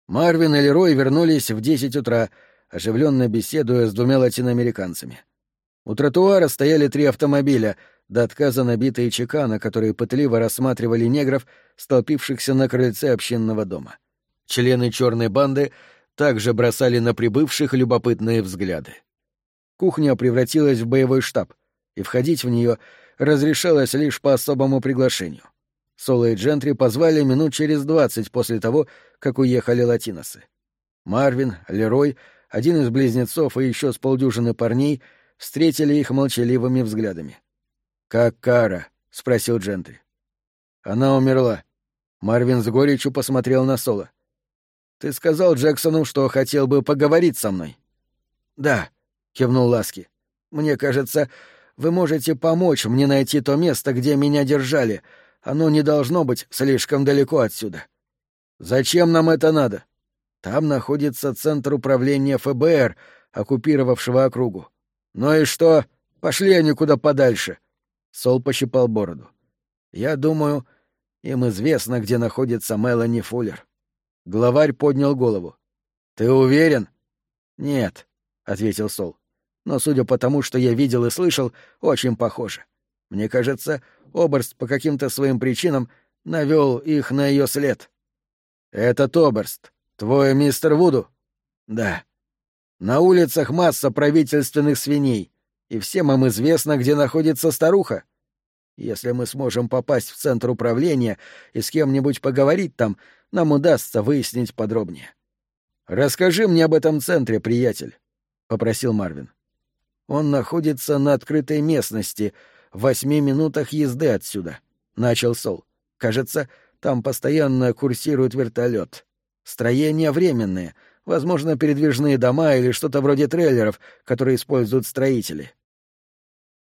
Марвин и Лерой вернулись в 10 утра, оживленно беседуя с двумя латиноамериканцами. У тротуара стояли 3 автомобиля, до отказа набитые чекана, которые пытливо рассматривали негров, столпившихся на крыльце общинного дома. Члены черной банды также бросали на прибывших любопытные взгляды. Кухня превратилась в боевой штаб, и входить в нее разрешалось лишь по особому приглашению. Соло и Джентри позвали минут через 20 после того, как уехали латиносы. Марвин, Лерой, один из близнецов и еще с полдюжины парней встретили их молчаливыми взглядами. «Как Кара?» — спросил Джентри. «Она умерла». Марвин с горечью посмотрел на Соло. «Ты сказал Джексону, что хотел бы поговорить со мной?» «Да», — кивнул Ласки. «Мне кажется, вы можете помочь мне найти то место, где меня держали. Оно не должно быть слишком далеко отсюда». «Зачем нам это надо?» «Там находится центр управления ФБР, оккупировавшего округу». «Ну и что? Пошли они куда подальше». Сол пощипал бороду. «Я думаю, им известно, где находится Мелани Фуллер». Главарь поднял голову. «Ты уверен?» «Нет», — ответил Сол. «Но судя по тому, что я видел и слышал, очень похоже. Мне кажется, Оберст по каким-то своим причинам навел их на ее след». «Этот Оберст твой мистер Вуду?» «Да». «На улицах масса правительственных свиней, и всем им известно, где находится старуха. Если мы сможем попасть в центр управления и с кем-нибудь поговорить там, нам удастся выяснить подробнее». «Расскажи мне об этом центре, приятель», — попросил Марвин. «Он находится на открытой местности, в 8 минутах езды отсюда», — начал Сол. «Кажется, там постоянно курсирует вертолет. Строения временные, возможно, передвижные дома или что-то вроде трейлеров, которые используют строители.